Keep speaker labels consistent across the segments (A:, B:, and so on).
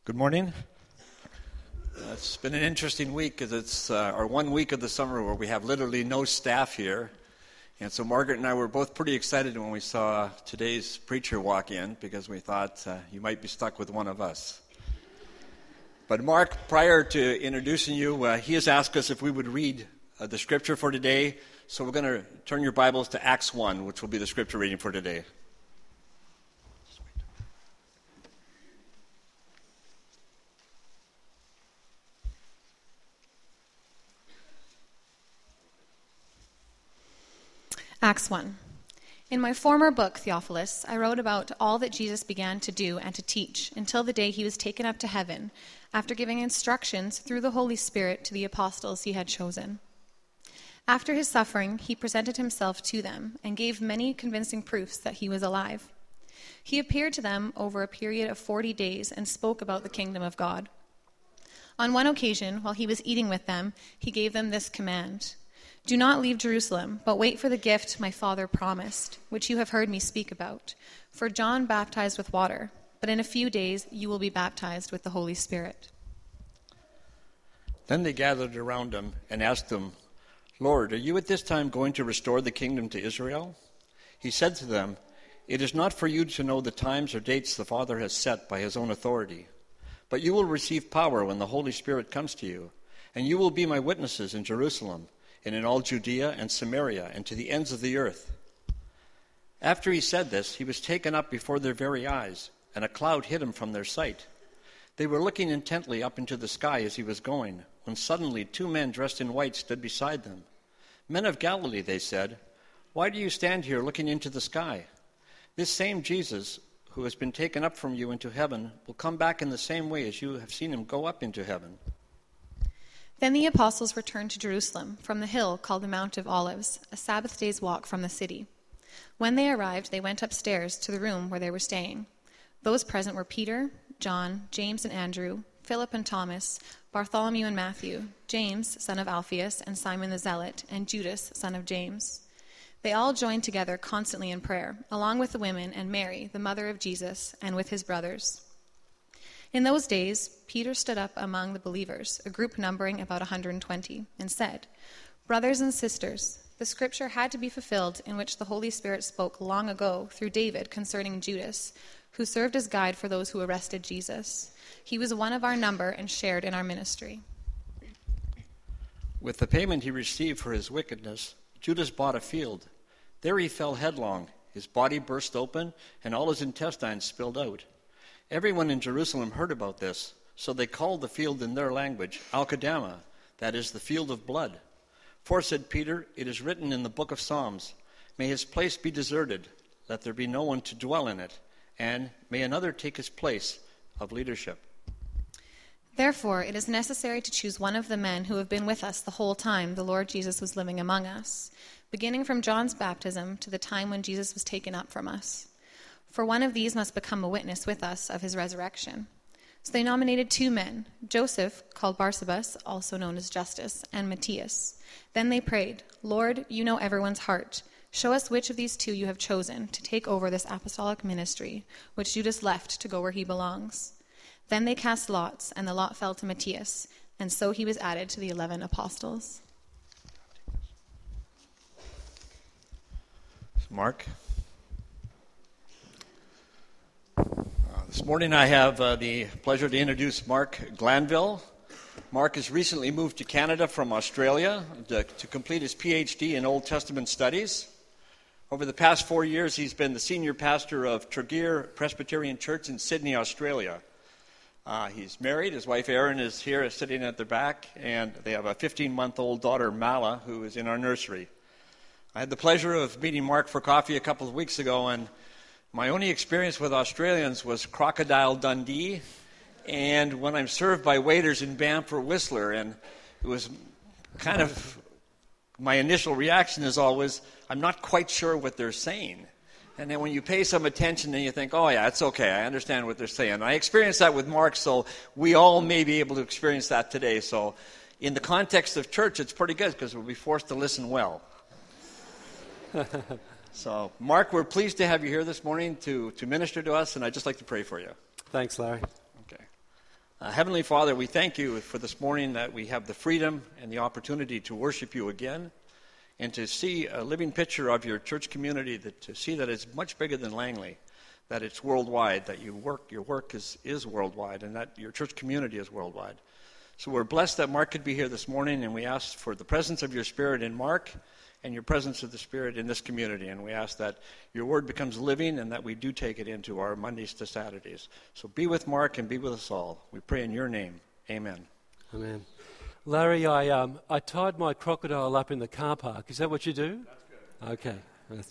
A: Good morning. It's been an interesting week because it's our 1 week of the summer where we have literally no staff here. And so Margaret and I were both pretty excited when we saw today's preacher walk in because we thought you might be stuck with one of us. But Mark, prior to introducing you, he has asked us if we would read the scripture for today. So we're going to turn your Bibles to Acts 1, which will be the scripture reading for today.
B: Acts 1. In my former book, Theophilus, I wrote about all that Jesus began to do and to teach until the day he was taken up to heaven, after giving instructions through the Holy Spirit to the apostles he had chosen. After his suffering, he presented himself to them and gave many convincing proofs that he was alive. He appeared to them over a period of 40 days and spoke about the kingdom of God. On one occasion, while he was eating with them, he gave them this command: "Do not leave Jerusalem, but wait for the gift my Father promised, which you have heard me speak about. For John baptized with water, but in a few days you will be baptized with the Holy Spirit."
A: Then they gathered around him and asked him, "Lord, are you at this time going to restore the kingdom to Israel?" He said to them, "It is not for you to know the times or dates the Father has set by his own authority, but you will receive power when the Holy Spirit comes to you, and you will be my witnesses in Jerusalem, and in all Judea and Samaria, and to the ends of the earth." After he said this, he was taken up before their very eyes, and a cloud hid him from their sight. They were looking intently up into the sky as he was going, when suddenly 2 men dressed in white stood beside them. "Men of Galilee," they said, "why do you stand here looking into the sky? This same Jesus, who has been taken up from you into heaven, will come back in the same way as you have seen him go up into heaven."
B: Then the apostles returned to Jerusalem from the hill called the Mount of Olives, a Sabbath day's walk from the city. When they arrived, they went upstairs to the room where they were staying. Those present were Peter, John, James and Andrew, Philip and Thomas, Bartholomew and Matthew, James, son of Alphaeus, and Simon the Zealot, and Judas, son of James. They all joined together constantly in prayer, along with the women and Mary, the mother of Jesus, and with his brothers. In those days, Peter stood up among the believers, a group numbering about 120, and said, "Brothers and sisters, the scripture had to be fulfilled in which the Holy Spirit spoke long ago through David concerning Judas, who served as guide for those who arrested Jesus. He was one of our number and shared in our ministry."
A: With the payment he received for his wickedness, Judas bought a field. There he fell headlong. His body burst open, and all his intestines spilled out. Everyone in Jerusalem heard about this, so they called the field in their language Al-Qadama, that is, the field of blood. "For," said Peter, "it is written in the book of Psalms, 'May his place be deserted, let there be no one to dwell in it, and may another take his place of leadership.'"
B: Therefore, it is necessary to choose one of the men who have been with us the whole time the Lord Jesus was living among us, beginning from John's baptism to the time when Jesus was taken up from us. For one of these must become a witness with us of his resurrection. So they nominated 2 men, Joseph, called Barsabas, also known as Justus, and Matthias. Then they prayed, "Lord, you know everyone's heart. Show us which of these 2 you have chosen to take over this apostolic ministry, which Judas left to go where he belongs." Then they cast lots, and the lot fell to Matthias, and so he was added to the 11 apostles.
A: Mark. This morning I have the pleasure to introduce Mark Glanville. Mark has recently moved to Canada from Australia to complete his PhD in Old Testament studies. Over the past 4 years, he's been the senior pastor of Tregear Presbyterian Church in Sydney, Australia. He's married. His wife Erin is here sitting at the back, and they have a 15-month-old daughter, Mala, who is in our nursery. I had the pleasure of meeting Mark for coffee a couple of weeks ago, and my only experience with Australians was Crocodile Dundee, and when I'm served by waiters in Banff or Whistler, and it was kind of, my initial reaction is always, I'm not quite sure what they're saying. And then when you pay some attention, then you think, oh yeah, it's okay, I understand what they're saying. I experienced that with Mark, so we all may be able to experience that today. So in the context of church, it's pretty good because we'll be forced to listen well. So, Mark, we're pleased to have you here this morning to minister to us, and I'd just like to pray for you.
C: Thanks, Larry.
A: Okay. Heavenly Father, we thank you for this morning that we have the freedom and the opportunity to worship you again and to see a living picture of your church community, to see that it's much bigger than Langley, that it's worldwide, that your work is worldwide, and that your church community is worldwide. So we're blessed that Mark could be here this morning, and we ask for the presence of your Spirit in Mark and your presence of the Spirit in this community. And we ask that your word becomes living and that we do take it into our Mondays to Saturdays. So be with Mark and be with us all. We pray in your name. Amen.
C: Amen. Larry, I tied my crocodile up in the car park. Is that what you do? That's good.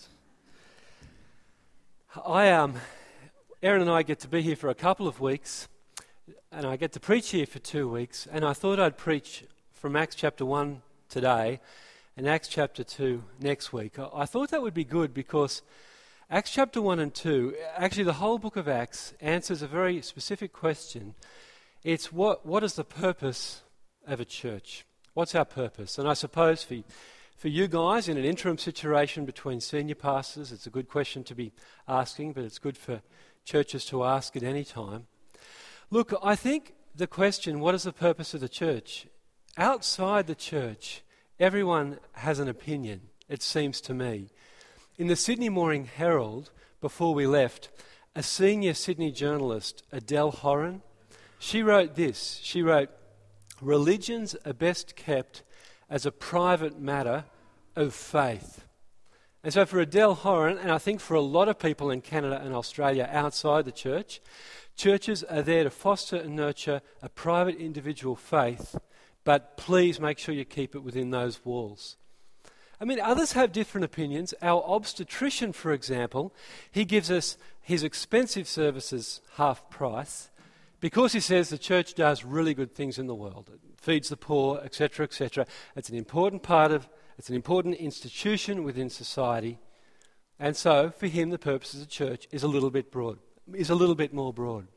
C: Okay. Erin and I get to be here for a couple of weeks, and I get to preach here for 2 weeks, and I thought I'd preach from Acts chapter 1 today and Acts chapter 2 next week. I thought that would be good because Acts chapter 1 and 2, actually the whole book of Acts answers a very specific question. It's what is the purpose of a church? What's our purpose? And I suppose for you guys in an interim situation between senior pastors, it's a good question to be asking, but it's good for churches to ask at any time. Look, I think the question, what is the purpose of the church? Outside the church, everyone has an opinion, it seems to me. In the Sydney Morning Herald, before we left, a senior Sydney journalist, Adele Horan, she wrote this. She wrote, "Religions are best kept as a private matter of faith." And so for Adele Horan, and I think for a lot of people in Canada and Australia outside the church, churches are there to foster and nurture a private individual faith, but please make sure you keep it within those walls. I mean, others have different opinions. Our obstetrician, for example, he gives us his expensive services half price because he says the church does really good things in the world. It feeds the poor, etc., etc. It's an important it's an important institution within society. And so, for him, the purpose of the church is a little bit more broad.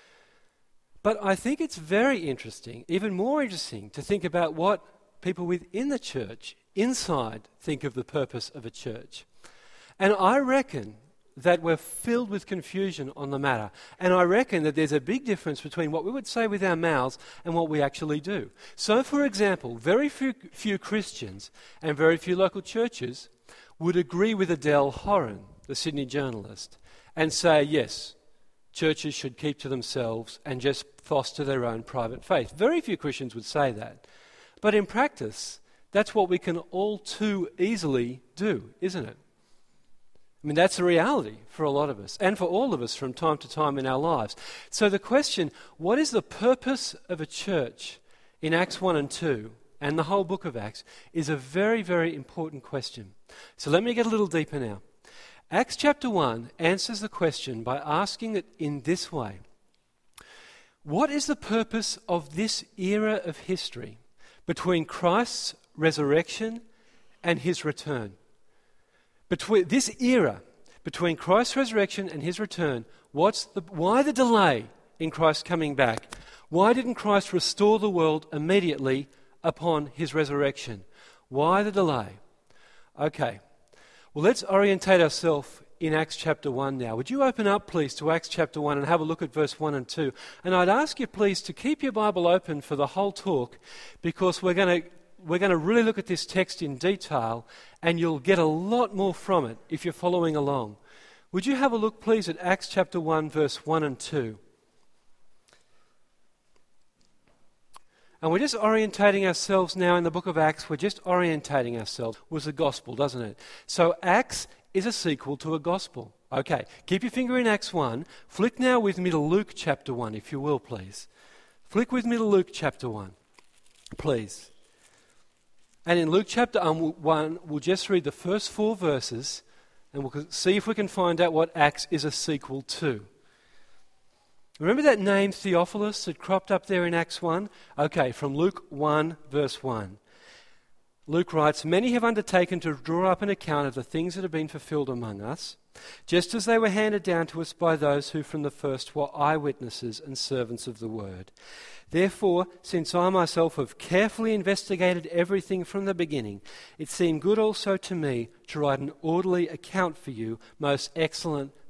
C: But I think it's very interesting, even more interesting, to think about what people within the church, inside, think of the purpose of a church. And I reckon that we're filled with confusion on the matter. And I reckon that there's a big difference between what we would say with our mouths and what we actually do. So, for example, very few Christians and very few local churches would agree with Adele Horan, the Sydney journalist, and say, yes, churches should keep to themselves and just foster their own private faith. Very few Christians would say that. But in practice, that's what we can all too easily do, isn't it? I mean, that's a reality for a lot of us and for all of us from time to time in our lives. So the question, what is the purpose of a church in Acts 1 and 2 and the whole book of Acts is a very, very important question. So let me get a little deeper now. Acts chapter 1 answers the question by asking it in this way. What is the purpose of this era of history between Christ's resurrection and his return? Between this era, between Christ's resurrection and his return, why the delay in Christ coming back? Why didn't Christ restore the world immediately upon his resurrection? Why the delay? Okay. Well, let's orientate ourselves in Acts chapter 1 now. Would you open up, please, to Acts chapter 1 and have a look at verse 1 and 2? And I'd ask you, please, to keep your Bible open for the whole talk because we're going to really look at this text in detail and you'll get a lot more from it if you're following along. Would you have a look, please, at Acts chapter 1, verse 1 and 2? And we're just orientating ourselves now in the book of Acts. We're just orientating ourselves with the gospel, doesn't it? So Acts is a sequel to a gospel. Okay, keep your finger in Acts 1. Flick now with me to Luke chapter 1, if you will, please. Flick with me to Luke chapter 1, please. And in Luke chapter 1, we'll just read the first 4 verses and we'll see if we can find out what Acts is a sequel to. Remember that name Theophilus that cropped up there in Acts 1? Okay, from Luke 1, verse 1. Luke writes, "Many have undertaken to draw up an account of the things that have been fulfilled among us, just as they were handed down to us by those who from the first were eyewitnesses and servants of the word. Therefore, since I myself have carefully investigated everything from the beginning, it seemed good also to me to write an orderly account for you, most excellent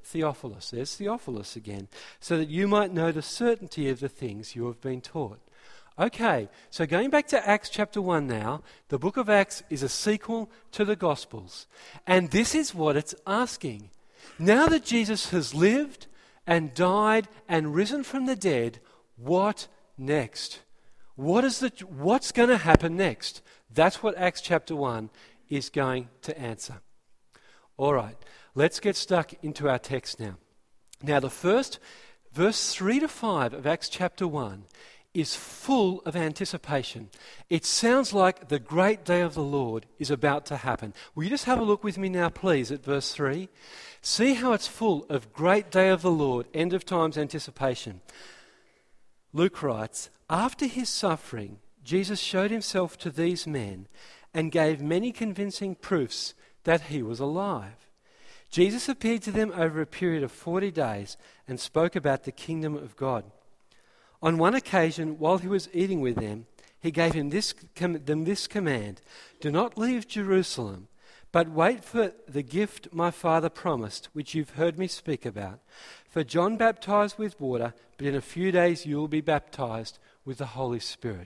C: Theophilus. There's Theophilus again. So that you might know the certainty of the things you have been taught. Okay, so going back to Acts chapter 1 now, the book of Acts is a sequel to the Gospels. And this is what it's asking. Now that Jesus has lived and died and risen from the dead, what next? What's going to happen next? That's what Acts chapter 1 is going to answer. All right, let's get stuck into our text now. Now, the first, verse 3 to 5 of Acts chapter 1 is full of anticipation. It sounds like the great day of the Lord is about to happen. Will you just have a look with me now, please, at verse 3? See how it's full of great day of the Lord, end of times anticipation. Luke writes, after his suffering, Jesus showed himself to these men and gave many convincing proofs that he was alive. Jesus appeared to them over a period of 40 days and spoke about the kingdom of God. On one occasion, while he was eating with them, he gave them this command, do not leave Jerusalem, but wait for the gift my Father promised, which you've heard me speak about. For John baptized with water, but in a few days you will be baptized with the Holy Spirit.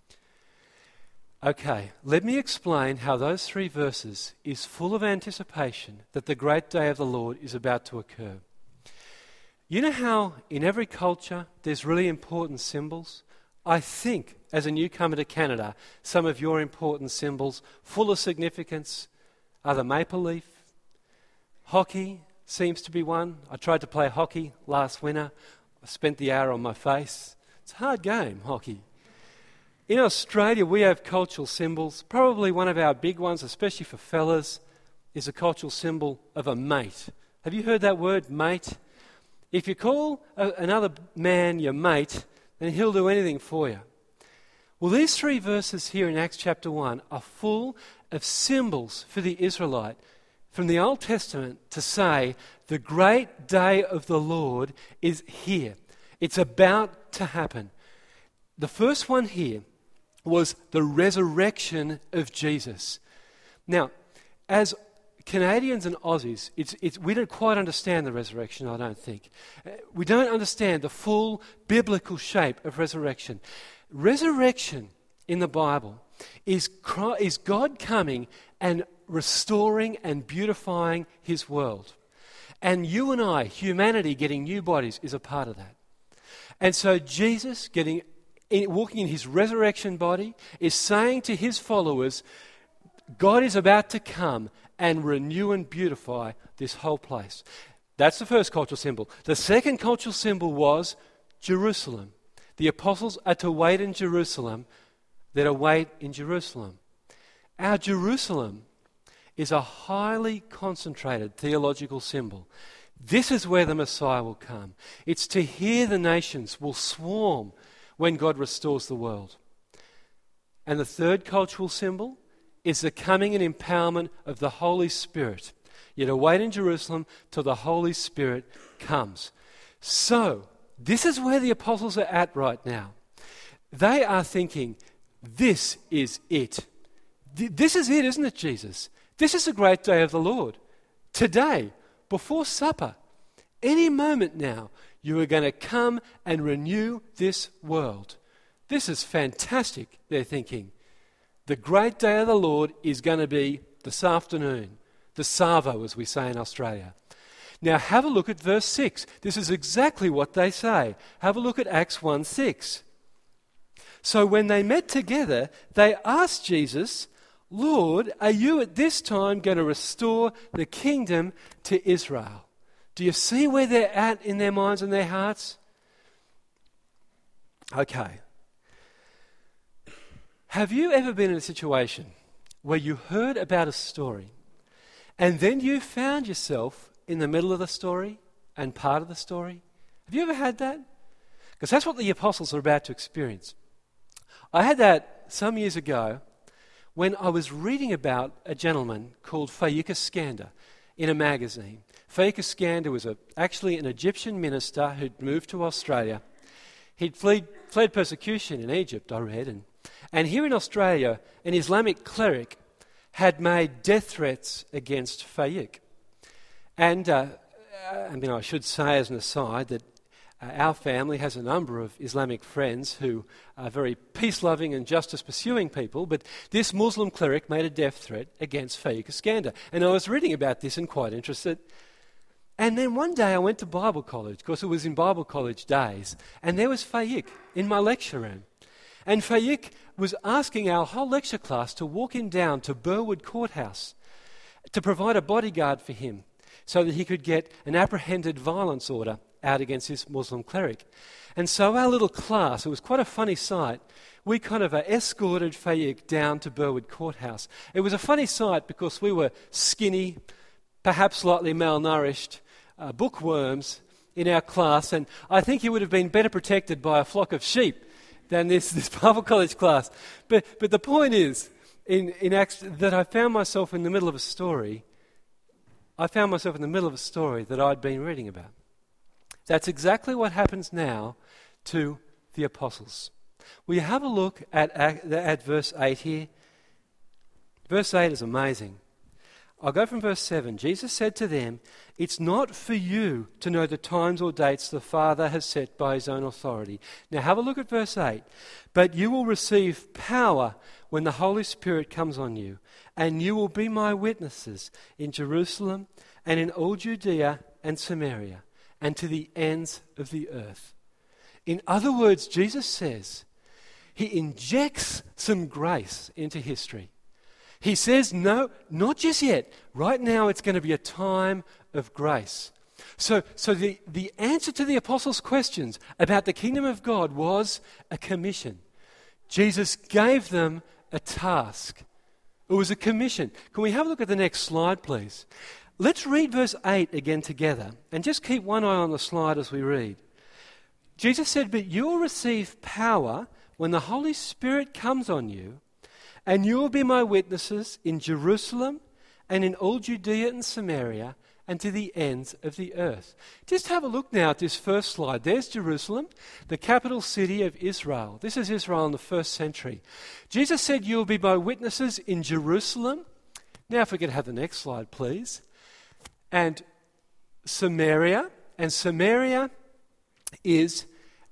C: Okay, let me explain how those 3 verses is full of anticipation that the great day of the Lord is about to occur. You know how in every culture there's really important symbols? I think, as a newcomer to Canada, some of your important symbols, full of significance, are the maple leaf. Hockey seems to be one. I tried to play hockey last winter. I spent the hour on my face. It's a hard game, hockey. In Australia, we have cultural symbols. Probably one of our big ones, especially for fellas, is a cultural symbol of a mate. Have you heard that word, mate? If you call another man your mate, then he'll do anything for you. Well, these 3 verses here in Acts chapter 1 are full of symbols for the Israelite from the Old Testament to say the great day of the Lord is here. It's about to happen. The first one here was the resurrection of Jesus. Now, as Canadians and Aussies, we don't quite understand the resurrection, I don't think. We don't understand the full biblical shape of resurrection. Resurrection in the Bible is God coming and restoring and beautifying his world. And you and I, humanity getting new bodies, is a part of that. And so Jesus walking in his resurrection body is saying to his followers, God is about to come and renew and beautify this whole place. That's the first cultural symbol. The second cultural symbol was Jerusalem. The apostles are to wait in Jerusalem. They're to wait in Jerusalem. Our Jerusalem is a highly concentrated theological symbol. This is where the Messiah will come. It's to hear the nations will swarm when God restores the world. And the third cultural symbol is the coming and empowerment of the Holy Spirit. You're to wait in Jerusalem till the Holy Spirit comes. So, this is where the apostles are at right now. They are thinking, this is it. This is it, isn't it, Jesus? This is the great day of the Lord. Today, before supper, any moment now, you are going to come and renew this world. This is fantastic, they're thinking. The great day of the Lord is going to be this afternoon. The Savo, as we say in Australia. Now have a look at verse 6. This is exactly what they say. Have a look at Acts 1:6. So when they met together, they asked Jesus, Lord, are you at this time going to restore the kingdom to Israel? Do you see where they're at in their minds and their hearts? Okay. Have you ever been in a situation where you heard about a story and then you found yourself in the middle of the story and part of the story? Have you ever had that? Because that's what the apostles are about to experience. I had that some years ago when I was reading about a gentleman called Phaedrus Skander in a magazine. Phaedrus Skander was actually an Egyptian minister who'd moved to Australia. He'd fled persecution in Egypt, I read, and here in Australia, an Islamic cleric had made death threats against Phaedrus. And I should say as an aside that our family has a number of Islamic friends who are very peace-loving and justice-pursuing people, but this Muslim cleric made a death threat against Faik Iskander. And I was reading about this and quite interested. And then one day I went to Bible college, because it was in Bible college days, and there was Faik in my lecture room. And Faik was asking our whole lecture class to walk him down to Burwood Courthouse to provide a bodyguard for him so that he could get an apprehended violence order out against this Muslim cleric. And so our little class, it was quite a funny sight, we kind of escorted Faik down to Burwood Courthouse. It was a funny sight because we were skinny, perhaps slightly malnourished bookworms in our class, and I think he would have been better protected by a flock of sheep than this Bible college class. But the point is, in Acts, that I found myself in the middle of a story. I found myself in the middle of a story that I'd been reading about. That's exactly what happens now to the apostles. We have a look at verse 8 here. Verse 8 is amazing. I'll go from verse 7. Jesus said to them, "It's not for you to know the times or dates the Father has set by his own authority." Now have a look at verse 8. "But you will receive power when the Holy Spirit comes on you, and you will be my witnesses in Jerusalem and in all Judea and Samaria and to the ends of the earth." In other words, Jesus says, he injects some grace into history. He says, no, not just yet. Right now it's going to be a time of grace. So the answer to the apostles' questions about the kingdom of God was a commission. Jesus gave them a task. It was a commission. Can we have a look at the next slide, please? Let's read verse 8 again together, and just keep one eye on the slide as we read. Jesus said, "But you will receive power when the Holy Spirit comes on you, and you will be my witnesses in Jerusalem and in all Judea and Samaria and to the ends of the earth." Just have a look now at this first slide. There's Jerusalem, the capital city of Israel. This is Israel in the first century. Jesus said, "You will be my witnesses in Jerusalem." Now if we could have the next slide, please. And Samaria. And Samaria is...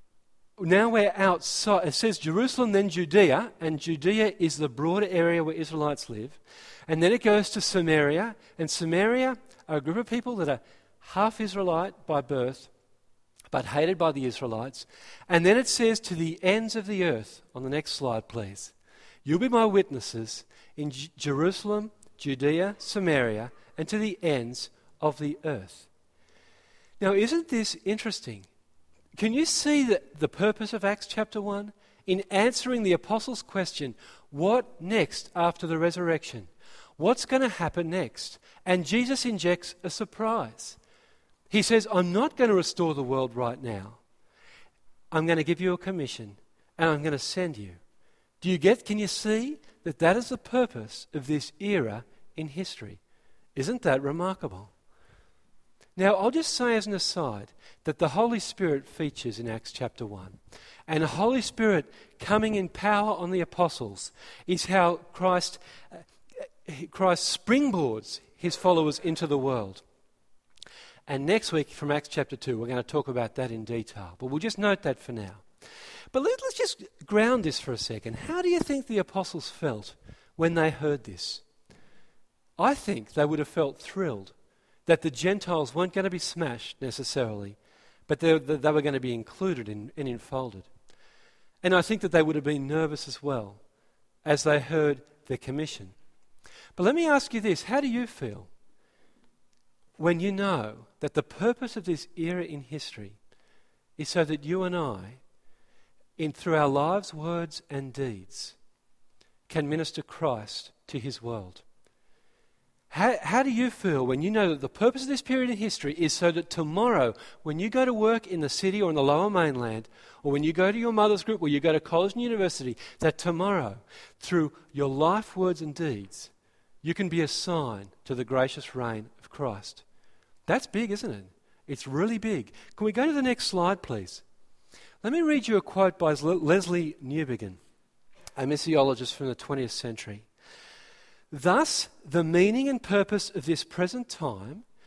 C: Now we're outside. It says Jerusalem, then Judea, and Judea is the broader area where Israelites live. And then it goes to Samaria, and Samaria are a group of people that are half Israelite by birth, but hated by the Israelites. And then it says to the ends of the earth. On the next slide, please. "You'll be my witnesses in Jerusalem, Judea, Samaria, and to the ends of the earth." Now, isn't this interesting? Can you see the purpose of Acts chapter 1? In answering the apostles' question, what next after the resurrection? What's going to happen next? And Jesus injects a surprise. He says, "I'm not going to restore the world right now. I'm going to give you a commission, and I'm going to send you." Can you see that is the purpose of this era in history? Isn't that remarkable? Now, I'll just say as an aside that the Holy Spirit features in Acts chapter 1. And the Holy Spirit coming in power on the apostles is how Christ springboards his followers into the world. And next week from Acts chapter 2, we're going to talk about that in detail. But we'll just note that for now. But let's just ground this for a second. How do you think the apostles felt when they heard this? I think they would have felt thrilled that the Gentiles weren't going to be smashed necessarily, but they were going to be included and enfolded. And I think that they would have been nervous as well as they heard the commission. But let me ask you this, how do you feel when you know that the purpose of this era in history is so that you and I, through our lives, words and deeds, can minister Christ to his world? How do you feel when you know that the purpose of this period in history is so that tomorrow, when you go to work in the city or in the lower mainland, or when you go to your mother's group or you go to college and university, that tomorrow, through your life, words and deeds, you can be a sign to the gracious reign of Christ? That's big, isn't it? It's really big. Can we go to the next slide, please? Let me read you a quote by Leslie Newbigin, a missiologist from the 20th century. "Thus, the meaning and purpose of this present time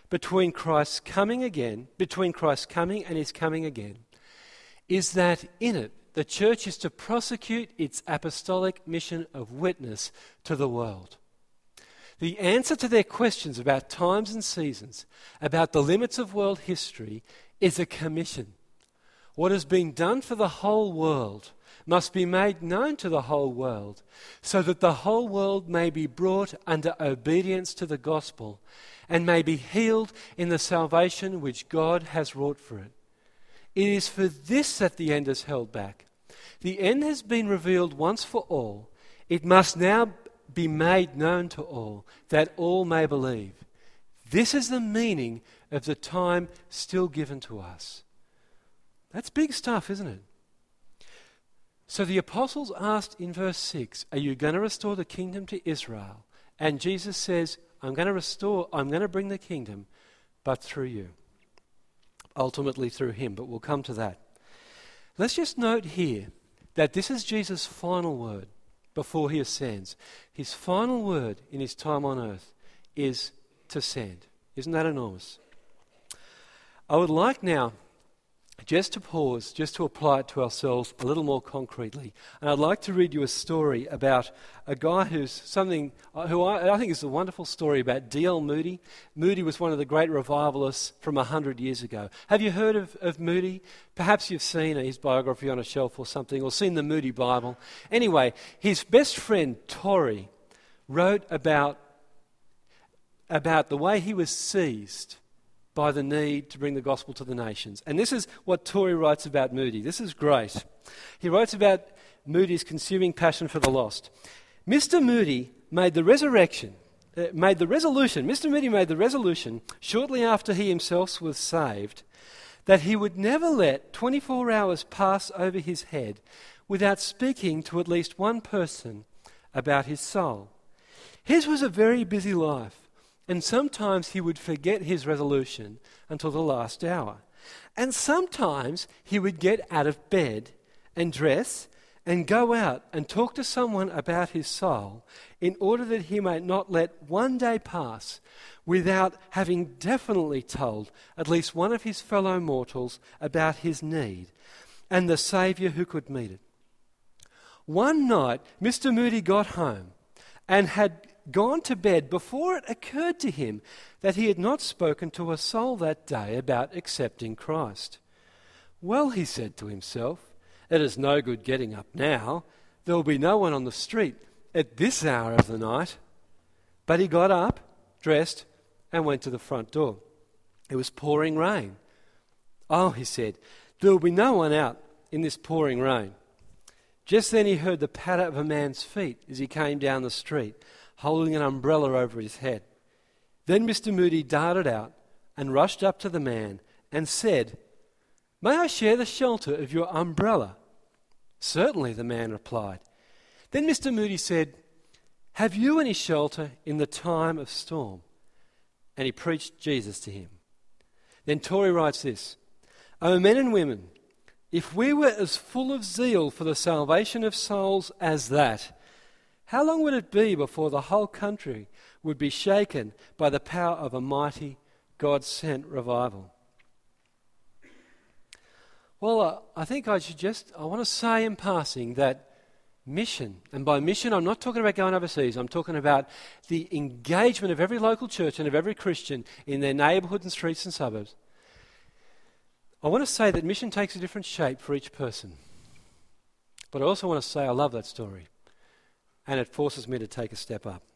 C: between Christ's coming and his coming again, is that in it, the church is to prosecute its apostolic mission of witness to the world. The answer to their questions about times and seasons, about the limits of world history, is a commission. What has been done for the whole world must be made known to the whole world, so that the whole world may be brought under obedience to the gospel and may be healed in the salvation which God has wrought for it. It is for this that the end is held back. The end has been revealed once for all. It must now be made known to all, that all may believe. This is the meaning of the time still given to us. That's big stuff, isn't it? So the apostles asked in verse 6, are you going to restore the kingdom to Israel? And Jesus says, I'm going to bring the kingdom, but through you. Ultimately through him, but we'll come to that. Let's just note here that this is Jesus' final word before he ascends. His final word in his time on earth is to send. Isn't that enormous? I would like now just to pause, just to apply it to ourselves a little more concretely. And I'd like to read you a story about a guy who I think is a wonderful story about D.L. Moody. Moody was one of the great revivalists from 100 years ago. Have you heard of Moody? Perhaps you've seen his biography on a shelf or something, or seen the Moody Bible. Anyway, his best friend, Torrey, wrote about the way he was seized by the need to bring the gospel to the nations. And this is what Torrey writes about Moody. This is great. He writes about Moody's consuming passion for the lost. Mr. Moody made the resolution shortly after he himself was saved that he would never let 24 hours pass over his head without speaking to at least one person about his soul. His was a very busy life. And sometimes he would forget his resolution until the last hour. And sometimes he would get out of bed and dress and go out and talk to someone about his soul in order that he might not let one day pass without having definitely told at least one of his fellow mortals about his need and the Saviour who could meet it. One night, Mr. Moody got home and had gone to bed before it occurred to him that he had not spoken to a soul that day about accepting Christ. Well, he said to himself, it is no good getting up now. There will be no one on the street at this hour of the night. But he got up, dressed, and went to the front door. It was pouring rain. Oh, he said, there will be no one out in this pouring rain. Just then he heard the patter of a man's feet as he came down the street, holding an umbrella over his head. Then Mr. Moody darted out and rushed up to the man and said, "May I share the shelter of your umbrella?" "Certainly," the man replied. Then Mr. Moody said, "Have you any shelter in the time of storm?" And he preached Jesus to him. Then Torrey writes this, "O men and women, if we were as full of zeal for the salvation of souls as that, how long would it be before the whole country would be shaken by the power of a mighty God-sent revival?" Well, I think I want to say in passing that mission, and by mission I'm not talking about going overseas, I'm talking about the engagement of every local church and of every Christian in their neighbourhood and streets and suburbs. I want to say that mission takes a different shape for each person. But I also want to say I love that story. And it forces me to take a step up.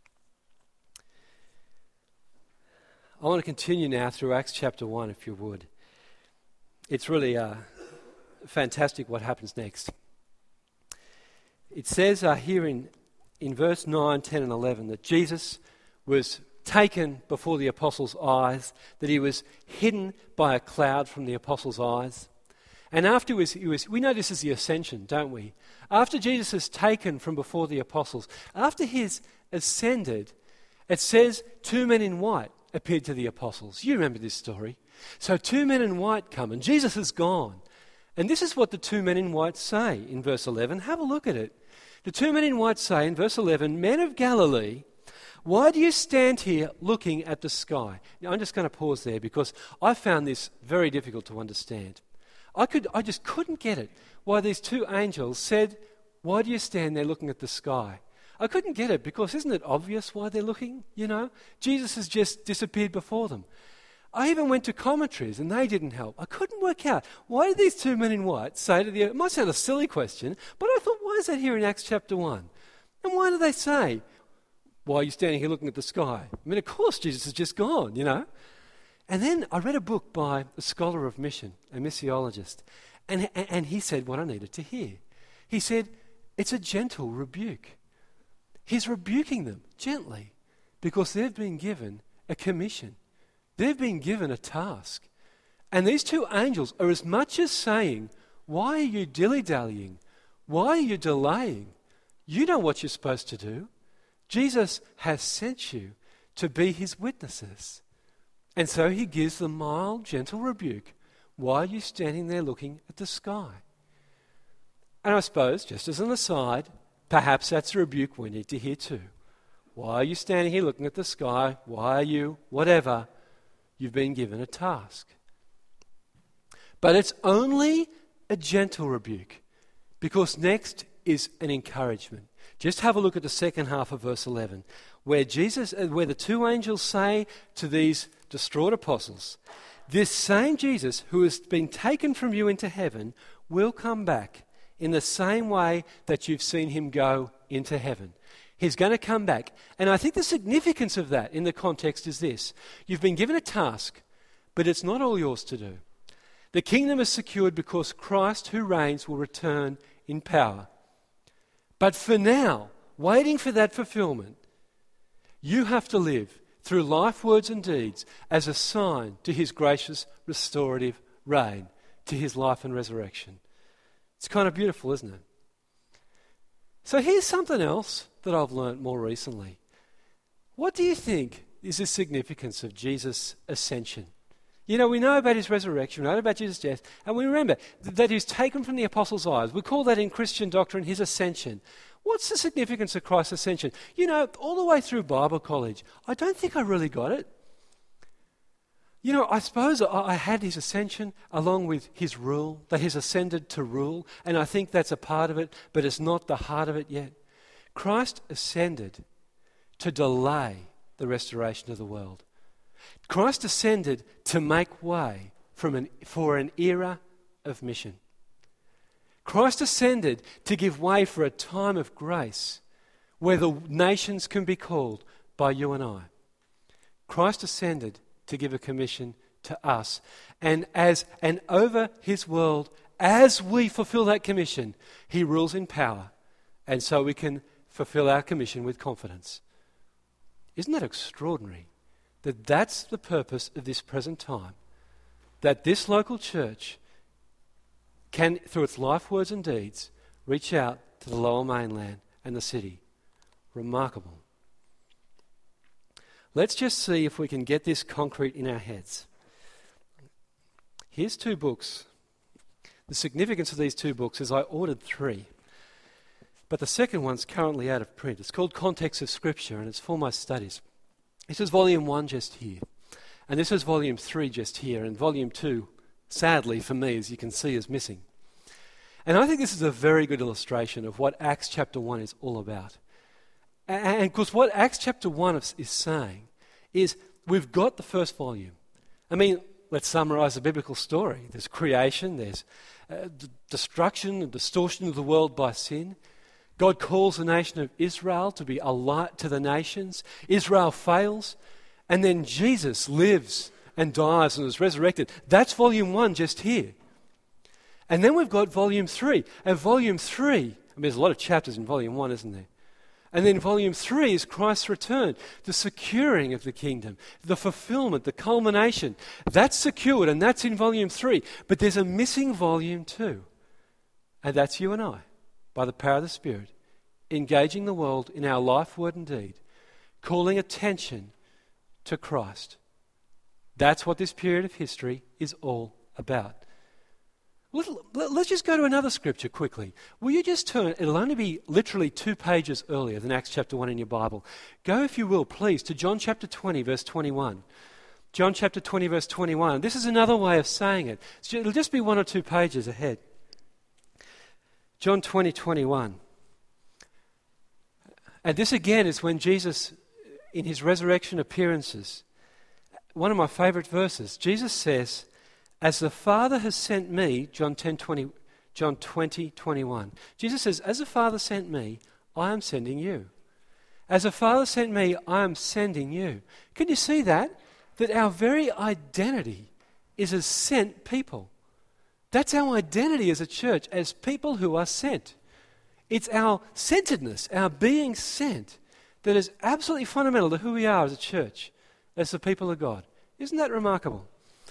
C: I want to continue now through Acts chapter 1, if you would. It's really fantastic what happens next. It says here in verse 9, 10 and 11 that Jesus was taken before the apostles' eyes, that he was hidden by a cloud from the apostles' eyes. And afterwards, we know this is the ascension, don't we? After Jesus is taken from before the apostles, after he's ascended, it says 2 men in white appeared to the apostles. You remember this story. So 2 men in white come and Jesus is gone. And this is what the 2 men in white say in verse 11. Have a look at it. The 2 men in white say in verse 11, "Men of Galilee, Why do you stand here looking at the sky? Now, I'm just going to pause there because I found this very difficult to understand. I just couldn't get it, why these two angels said, why do you stand there looking at the sky? I couldn't get it because isn't it obvious why they're looking, Jesus has just disappeared before them. I even went to commentaries and they didn't help. I couldn't work out, why did these two men in white say to the earth? It might sound a silly question, but I thought, why is that here in Acts chapter 1? And why do they say, why are you standing here looking at the sky? I mean, of course Jesus is just gone, And then I read a book by a scholar of mission, a missiologist, and he said what I needed to hear. He said, it's a gentle rebuke. He's rebuking them gently because they've been given a commission. They've been given a task. And these two angels are as much as saying, why are you dilly-dallying? Why are you delaying? You know what you're supposed to do. Jesus has sent you to be his witnesses. And so he gives the mild, gentle rebuke. Why are you standing there looking at the sky? And I suppose, just as an aside, perhaps that's a rebuke we need to hear too. Why are you standing here looking at the sky? Why are you, whatever? You've been given a task. But it's only a gentle rebuke, because next is an encouragement. Just have a look at the second half of verse 11, where the two angels say to these distraught apostles, this same Jesus who has been taken from you into heaven will come back in the same way that you've seen him go into heaven. He's going to come back. And I think the significance of that in the context is this. You've been given a task, but it's not all yours to do. The kingdom is secured because Christ who reigns will return in power. But for now, waiting for that fulfillment, you have to live through life, words and deeds as a sign to his gracious restorative reign, to his life and resurrection. It's kind of beautiful, isn't it? So here's something else that I've learnt more recently. What do you think is the significance of Jesus' ascension? We know about his resurrection, we know about Jesus' death, and we remember that he was taken from the apostles' eyes. We call that in Christian doctrine his ascension. What's the significance of Christ's ascension? All the way through Bible college, I don't think I really got it. I suppose I had his ascension along with his rule, that he's ascended to rule, and I think that's a part of it, but it's not the heart of it yet. Christ ascended to delay the restoration of the world. Christ ascended to make way for an era of mission. Christ ascended to give way for a time of grace where the nations can be called by you and I. Christ ascended to give a commission to us. And over his world, as we fulfill that commission, he rules in power. And so we can fulfill our commission with confidence. Isn't that extraordinary? That's the purpose of this present time. That this local church can, through its life, words and deeds, reach out to the Lower Mainland and the city. Remarkable. Let's just see if we can get this concrete in our heads. Here's 2 books. The significance of these 2 books is I ordered 3. But the second one's currently out of print. It's called Context of Scripture, and it's for my studies. This is volume 1 just here. And this is volume 3 just here. And volume 2, sadly for me, as you can see, is missing. And I think this is a very good illustration of what Acts chapter 1 is all about. And because what Acts chapter 1 is saying is we've got the first volume. I mean, let's summarize the biblical story. There's creation, there's destruction and distortion of the world by sin. God calls the nation of Israel to be a light to the nations. Israel fails. And then Jesus lives and dies and is resurrected. That's volume 1 just here. And then we've got volume 3. And volume 3, I mean, there's a lot of chapters in volume 1, isn't there? And then volume 3 is Christ's return, the securing of the kingdom, the fulfillment, the culmination. That's secured and that's in volume 3. But there's a missing volume 2. And that's you and I, by the power of the Spirit, engaging the world in our life, word and deed, calling attention to Christ. That's what this period of history is all about. Let's just go to another scripture quickly. Will you just turn, it'll only be literally 2 pages earlier than Acts chapter 1 in your Bible. Go, if you will, please, to John chapter 20, verse 21. John chapter 20, verse 21. This is another way of saying it. It'll just be 1 or 2 pages ahead. John 20, 21. And this again is when Jesus, in his resurrection appearances, one of my favorite verses, Jesus says, as the Father has sent me, John 20, 21. Jesus says, as the Father sent me, I am sending you. As the Father sent me, I am sending you. Can you see that? That our very identity is as sent people. That's our identity as a church, as people who are sent. It's our centeredness, our being sent, that is absolutely fundamental to who we are as a church, as the people of God. Isn't that remarkable?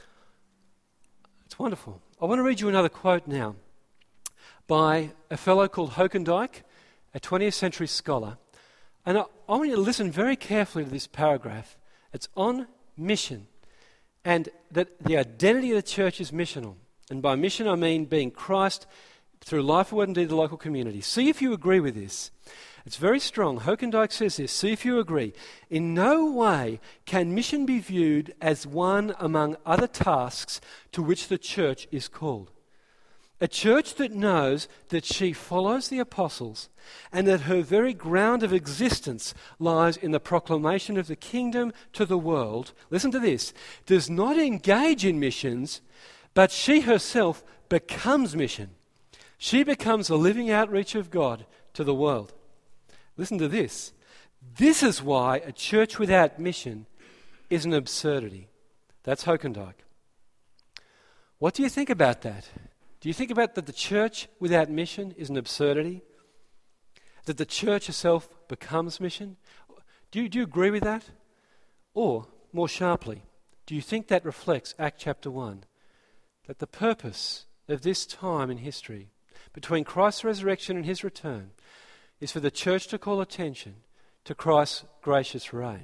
C: It's wonderful. I want to read you another quote now by a fellow called Hokendijk, a 20th century scholar. And I want you to listen very carefully to this paragraph. It's on mission, and that the identity of the church is missional. And by mission I mean being Christ through life, word and deed, the local community. See if you agree with this. It's very strong. Hokendijk says this. See if you agree. In no way can mission be viewed as one among other tasks to which the church is called. A church that knows that she follows the apostles and that her very ground of existence lies in the proclamation of the kingdom to the world, listen to this, does not engage in missions, but she herself becomes mission. She becomes a living outreach of God to the world. Listen to this. This is why a church without mission is an absurdity. That's Hokendijk. What do you think about that? Do you think about that the church without mission is an absurdity? That the church itself becomes mission? Do you agree with that? Or, more sharply, do you think that reflects Acts chapter 1? That the purpose of this time in history, between Christ's resurrection and his return, is for the church to call attention to Christ's gracious reign.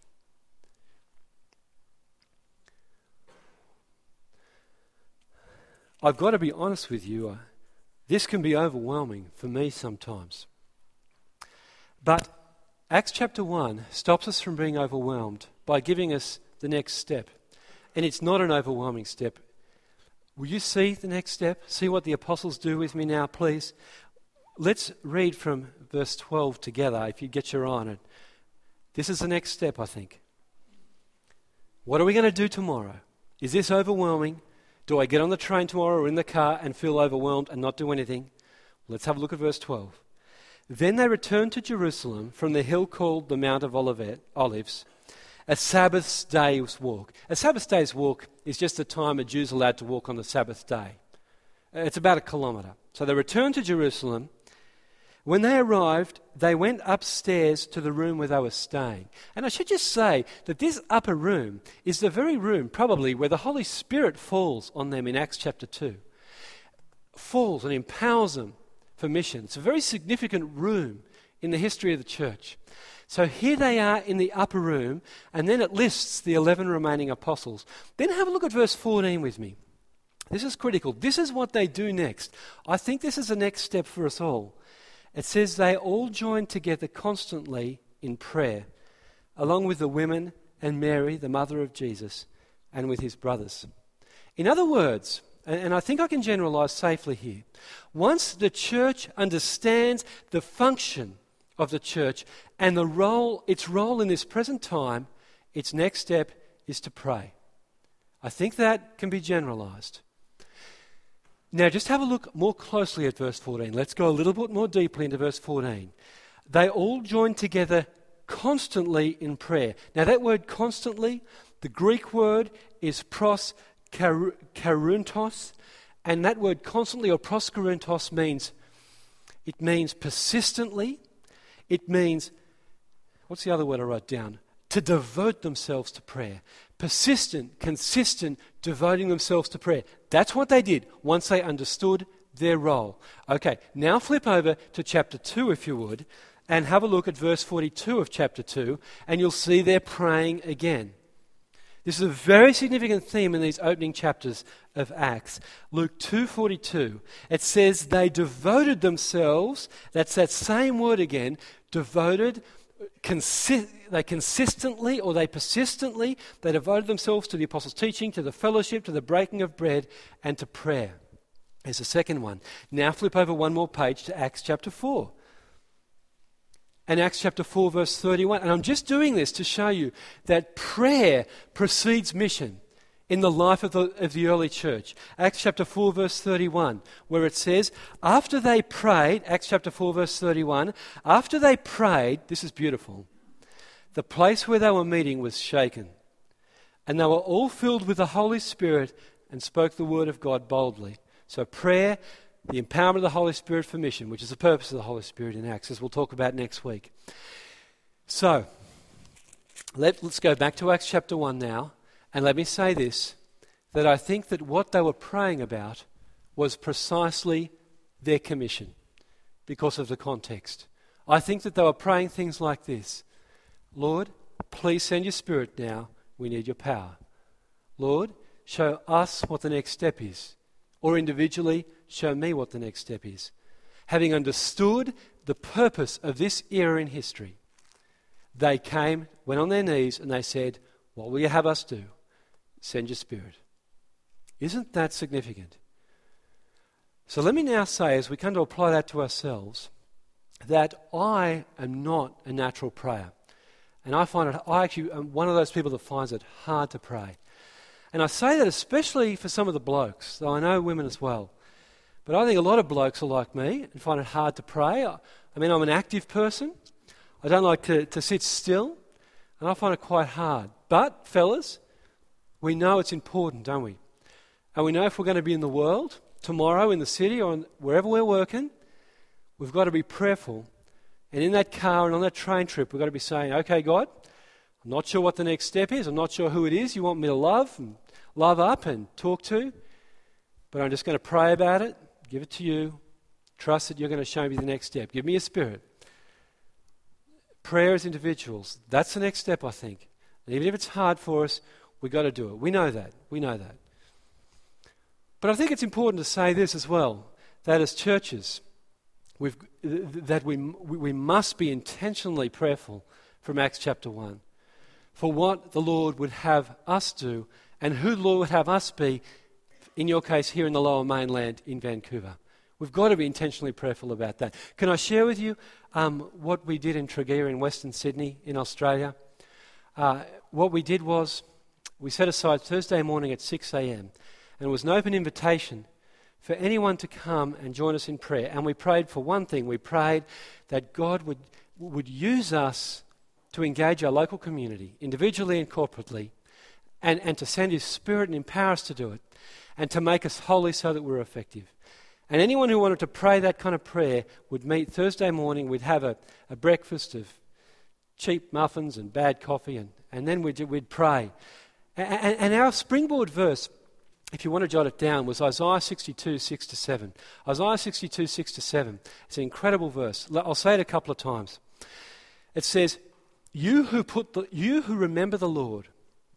C: I've got to be honest with you, this can be overwhelming for me sometimes. But Acts chapter 1 stops us from being overwhelmed by giving us the next step. And it's not an overwhelming step. Will you see the next step? See what the apostles do with me now, please? Let's read from verse 12 together, if you get your eye on it. This is the next step, I think. What are we going to do tomorrow? Is this overwhelming? Do I get on the train tomorrow or in the car and feel overwhelmed and not do anything? Let's have a look at verse 12. Then they returned to Jerusalem from the hill called the Mount of Olives, a Sabbath day's walk. A Sabbath day's walk is just the time a Jew's allowed to walk on the Sabbath day. It's about 1 kilometre. So they returned to Jerusalem. When they arrived, they went upstairs to the room where they were staying. And I should just say that this upper room is the very room probably where the Holy Spirit falls on them in Acts chapter 2. Falls and empowers them for mission. It's a very significant room in the history of the church. So here they are in the upper room, and then it lists the 11 remaining apostles. Then have a look at verse 14 with me. This is critical. This is what they do next. I think this is the next step for us all. It says they all joined together constantly in prayer, along with the women and Mary, the mother of Jesus, and with his brothers. In other words, and I think I can generalize safely here, once the church understands the function of the church and its role in this present time, its next step is to pray. I think that can be generalized. Now, just have a look more closely at verse 14. Let's go a little bit more deeply into verse 14. They all joined together constantly in prayer. Now, that word constantly, the Greek word is proskaruntos, and that word constantly or proskaruntos means persistently. It means, what's the other word I wrote down? To devote themselves to prayer. Persistent, consistent, devoting themselves to prayer. That's what they did once they understood their role. Okay, now flip over to chapter 2, if you would, and have a look at verse 42 of chapter 2, and you'll see they're praying again. This is a very significant theme in these opening chapters of Acts. Luke 2:42, it says they devoted themselves, that's that same word again, devoted, they consistently or they persistently, they devoted themselves to the apostles' teaching, to the fellowship, to the breaking of bread, and to prayer. There's the second one. Now flip over one more page to Acts chapter 4. And Acts chapter 4 verse 31. And I'm just doing this to show you that prayer precedes mission in the life of the early church. Acts chapter 4 verse 31, where it says, after they prayed, Acts chapter 4 verse 31, after they prayed, this is beautiful, the place where they were meeting was shaken, and they were all filled with the Holy Spirit and spoke the word of God boldly. So prayer, the empowerment of the Holy Spirit for mission, which is the purpose of the Holy Spirit in Acts, as we'll talk about next week. So, let's go back to Acts chapter 1 now, and let me say this, that I think that what they were praying about was precisely their commission, because of the context. I think that they were praying things like this: Lord, please send your Spirit now, we need your power. Lord, show us what the next step is. Or individually, show me what the next step is. Having understood the purpose of this era in history, they came, went on their knees, and they said, what will you have us do? Send your Spirit. Isn't that significant? So let me now say, as we come to apply that to ourselves, that I am not a natural prayer. And I actually am one of those people that finds it hard to pray. And I say that especially for some of the blokes, though I know women as well. But I think a lot of blokes are like me and find it hard to pray. I mean, I'm an active person. I don't like to sit still. And I find it quite hard. But, fellas, we know it's important, don't we? And we know if we're going to be in the world, tomorrow in the city or wherever we're working, we've got to be prayerful. And in that car and on that train trip, we've got to be saying, okay, God, I'm not sure what the next step is. I'm not sure who it is you want me to love and love up and talk to. But I'm just going to pray about it, give it to you, trust that you're going to show me the next step. Give me your Spirit. Prayer as individuals, that's the next step, I think. And even if it's hard for us, we've got to do it. We know that. We know that. But I think it's important to say this as well, that as churches, we must be intentionally prayerful from Acts chapter 1 for what the Lord would have us do and who the Lord would have us be, in your case here in the Lower Mainland in Vancouver. We've got to be intentionally prayerful about that. Can I share with you what we did in Tregear in Western Sydney in Australia? What we did was we set aside Thursday morning at 6 a.m. and it was an open invitation for anyone to come and join us in prayer. And we prayed for one thing. We prayed that God would use us to engage our local community, individually and corporately, and to send His Spirit and empower us to do it, and to make us holy so that we're effective. And anyone who wanted to pray that kind of prayer would meet Thursday morning. We'd have a breakfast of cheap muffins and bad coffee, and then we'd pray. And our springboard verse, if you want to jot it down, was Isaiah 62, 6-7. Isaiah 62, 6-7. It's an incredible verse. I'll say it a couple of times. It says, you who remember the Lord,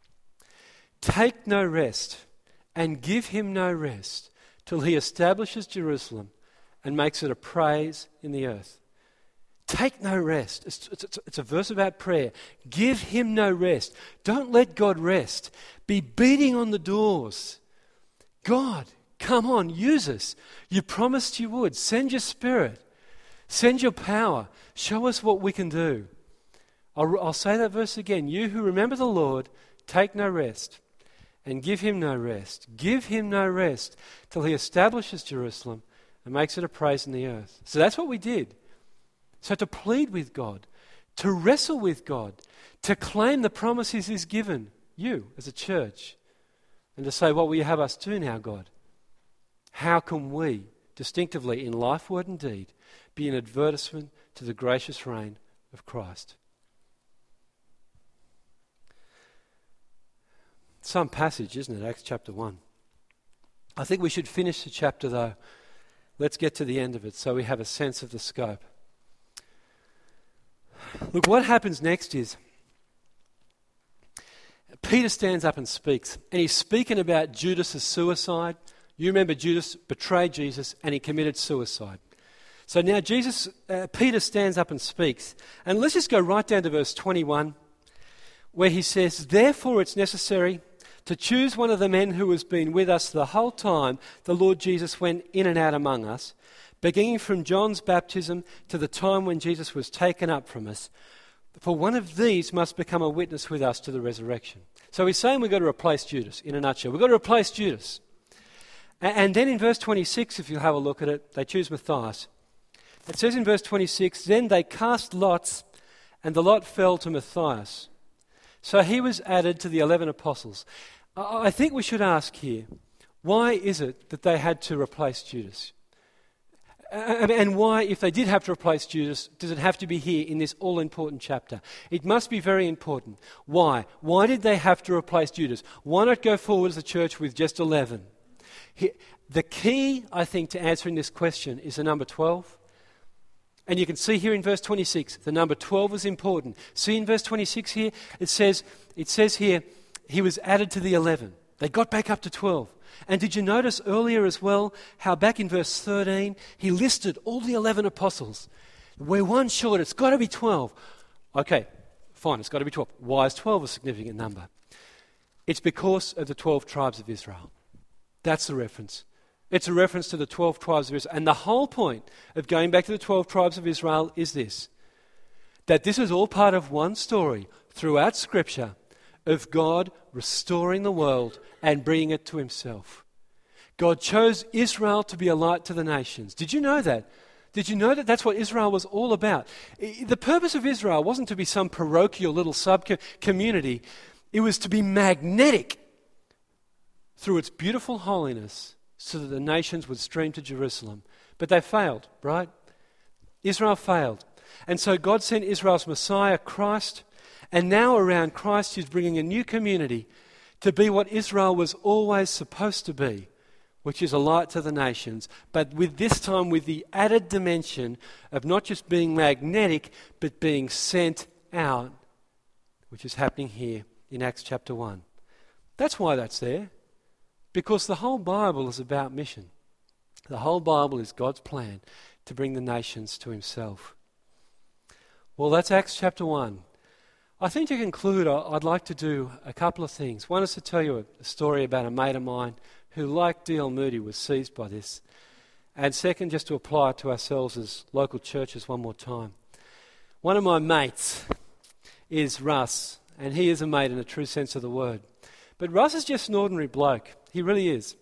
C: take no rest and give Him no rest till He establishes Jerusalem and makes it a praise in the earth. Take no rest. It's a verse about prayer. Give Him no rest. Don't let God rest. Be beating on the doors. God, come on, use us. You promised you would. Send your Spirit. Send your power. Show us what we can do. I'll say that verse again. You who remember the Lord, take no rest and give Him no rest. Give Him no rest till He establishes Jerusalem and makes it a praise in the earth. So that's what we did. So to plead with God, to wrestle with God, to claim the promises He's given you as a church, and to say, what will you have us do now, God? How can we, distinctively in life, word and deed, be an advertisement to the gracious reign of Christ? Some passage, isn't it? Acts chapter 1. I think we should finish the chapter, though. Let's get to the end of it so we have a sense of the scope. Look, what happens next is, Peter stands up and speaks, and he's speaking about Judas' suicide. You remember Judas betrayed Jesus and he committed suicide. So now Peter stands up and speaks. And let's just go right down to verse 21, where he says, "Therefore it's necessary to choose one of the men who has been with us the whole time the Lord Jesus went in and out among us, beginning from John's baptism to the time when Jesus was taken up from us. For one of these must become a witness with us to the resurrection." So he's saying we've got to replace Judas, in a nutshell. We've got to replace Judas. And then in verse 26, if you'll have a look at it, they choose Matthias. It says in verse 26, "Then they cast lots, and the lot fell to Matthias. So he was added to the 11 apostles." I think we should ask here, why is it that they had to replace Judas? And why, if they did have to replace Judas, does it have to be here in this all-important chapter? It must be very important. Why? Why did they have to replace Judas? Why not go forward as a church with just 11? The key, I think, to answering this question is the number 12. And you can see here in verse 26, the number 12 is important. See in verse 26 here, it says here, he was added to the 11. They got back up to 12. And did you notice earlier as well how back in verse 13, he listed all the 11 apostles. We're one short, it's got to be 12. Okay, fine, it's got to be 12. Why is 12 a significant number? It's because of the 12 tribes of Israel. That's the reference. It's a reference to the 12 tribes of Israel. And the whole point of going back to the 12 tribes of Israel is this, that this is all part of one story throughout Scripture of God restoring the world and bringing it to himself. God chose Israel to be a light to the nations. Did you know that? Did you know that that's what Israel was all about? The purpose of Israel wasn't to be some parochial little sub-community. It was to be magnetic through its beautiful holiness so that the nations would stream to Jerusalem. But they failed, right? Israel failed. And so God sent Israel's Messiah, Christ, and now around Christ he's bringing a new community to be what Israel was always supposed to be, which is a light to the nations, but with this time with the added dimension of not just being magnetic, but being sent out, which is happening here in Acts chapter 1. That's why that's there, because the whole Bible is about mission. The whole Bible is God's plan to bring the nations to himself. Well, that's Acts chapter 1. I think to conclude, I'd like to do a couple of things. One is to tell you a story about a mate of mine who, like D.L. Moody, was seized by this. And second, just to apply it to ourselves as local churches one more time. One of my mates is Russ, and he is a mate in the true sense of the word. But Russ is just an ordinary bloke. He really is.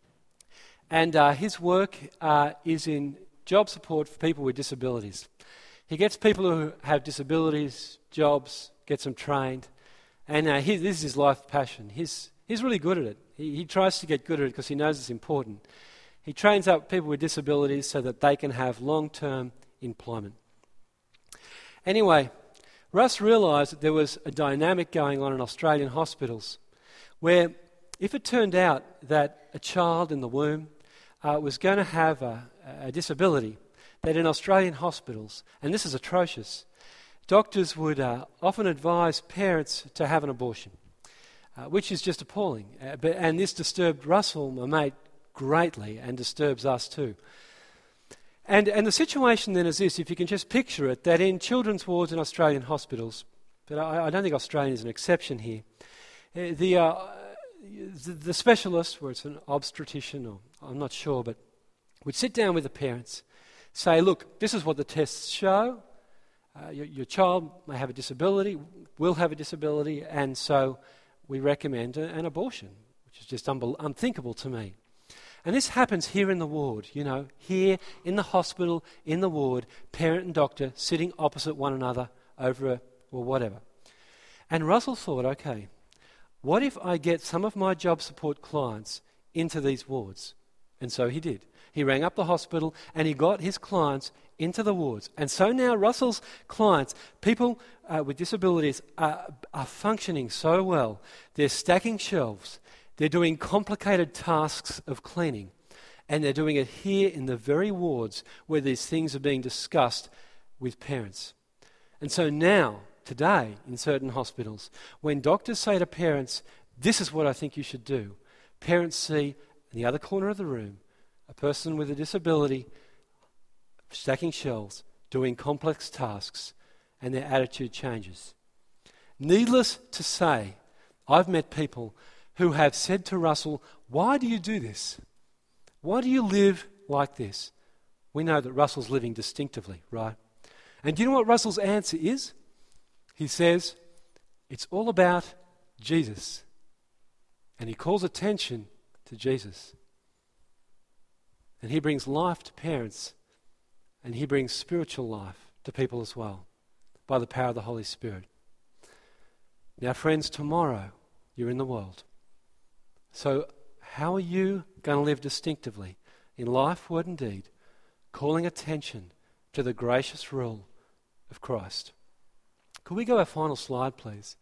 C: And his work is in job support for people with disabilities. He gets people who have disabilities, jobs, gets them trained. And this is his life passion. He's really good at it. He tries to get good at it because he knows it's important. He trains up people with disabilities so that they can have long-term employment. Anyway, Russ realised that there was a dynamic going on in Australian hospitals where if it turned out that a child in the womb was going to have a disability, that in Australian hospitals, and this is atrocious, doctors would often advise parents to have an abortion, which is just appalling. And this disturbed Russell, my mate, greatly, and disturbs us too. And the situation then is this, if you can just picture it, that in children's wards in Australian hospitals, but I don't think Australia is an exception here, the specialist, whether it's an obstetrician or I'm not sure, but would sit down with the parents, say, look, this is what the tests show. Your child may have a disability, will have a disability, and so we recommend an abortion, which is just unthinkable to me. And this happens here in the ward, here in the hospital, in the ward, parent and doctor sitting opposite one another over whatever. And Russell thought, okay, what if I get some of my job support clients into these wards? And so he did. He rang up the hospital and he got his clients into the wards. And so now Russell's clients, people with disabilities, are functioning so well. They're stacking shelves. They're doing complicated tasks of cleaning. And they're doing it here in the very wards where these things are being discussed with parents. And so now today in certain hospitals. When doctors say to parents, this is what I think you should do, parents see in the other corner of the room a person with a disability stacking shelves, doing complex tasks, and their attitude changes. Needless to say, I've met people who have said to Russell, why do you do this? Why do you live like this? We know that Russell's living distinctively, right? And do you know what Russell's answer is? He says, it's all about Jesus. And he calls attention to Jesus. And he brings life to parents, and he brings spiritual life to people as well, by the power of the Holy Spirit. Now, friends, tomorrow you're in the world. So how are you going to live distinctively in life, word and deed, calling attention to the gracious rule of Christ? Could we go our final slide, please?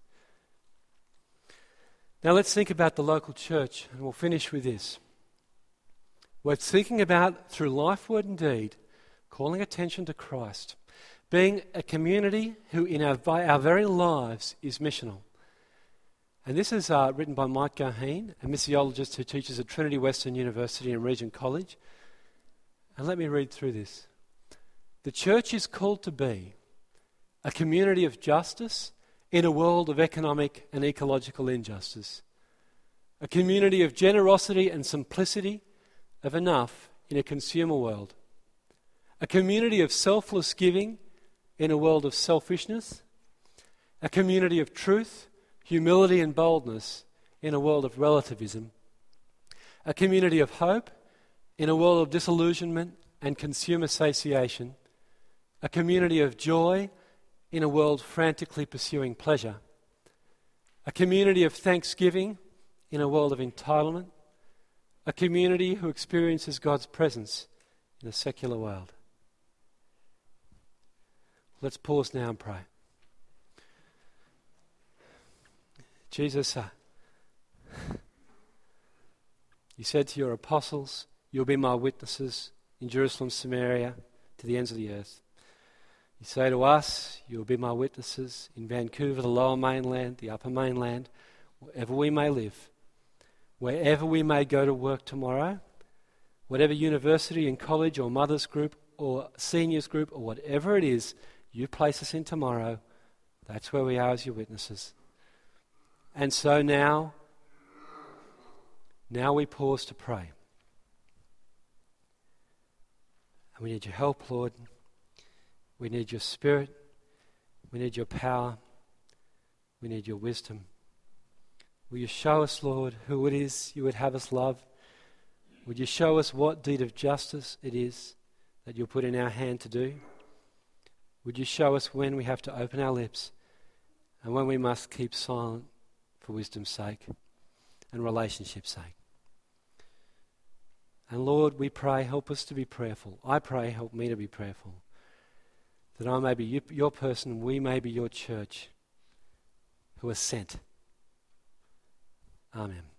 C: Now let's think about the local church, and we'll finish with this. We're thinking about, through life, word and deed, calling attention to Christ, being a community who in our very lives is missional. And this is written by Mike Goheen, a missiologist who teaches at Trinity Western University and Regent College. And let me read through this. The church is called to be a community of justice in a world of economic and ecological injustice. A community of generosity and simplicity of enough in a consumer world. A community of selfless giving in a world of selfishness. A community of truth, humility and boldness in a world of relativism. A community of hope in a world of disillusionment and consumer satiation. A community of joy in a world frantically pursuing pleasure. A community of thanksgiving in a world of entitlement. A community who experiences God's presence in a secular world. Let's pause now and pray. Jesus, you said to your apostles, you'll be my witnesses in Jerusalem, Samaria, to the ends of the earth. You say to us, you'll be my witnesses in Vancouver, the lower mainland, the upper mainland, wherever we may live, wherever we may go to work tomorrow, whatever university and college or mothers group or seniors group or whatever it is you place us in tomorrow, that's where we are as your witnesses. And so now we pause to pray. And we need your help, Lord. We need your Spirit. We need your power. We need your wisdom. Will you show us, Lord, who it is you would have us love? Would you show us what deed of justice it is that you'll put in our hand to do? Would you show us when we have to open our lips and when we must keep silent for wisdom's sake and relationship's sake? And Lord, we pray, help us to be prayerful. I pray, help me to be prayerful. That I may be your person, we may be your church who are sent. Amen.